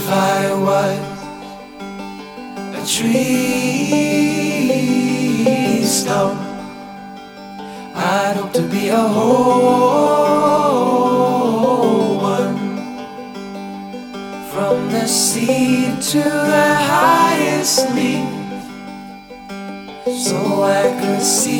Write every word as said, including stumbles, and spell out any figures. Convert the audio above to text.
If I was a tree stump, I'd hope to be a whole one. From the seed to the highest leaf, so I could see